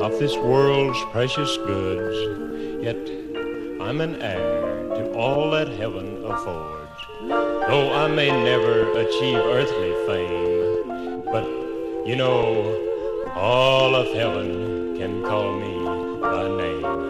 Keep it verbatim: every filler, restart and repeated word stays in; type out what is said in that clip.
of this world's precious goods, yet I'm an heir to all that heaven affords. Though I may never achieve earthly fame, but, you know, all of heaven can call me by name.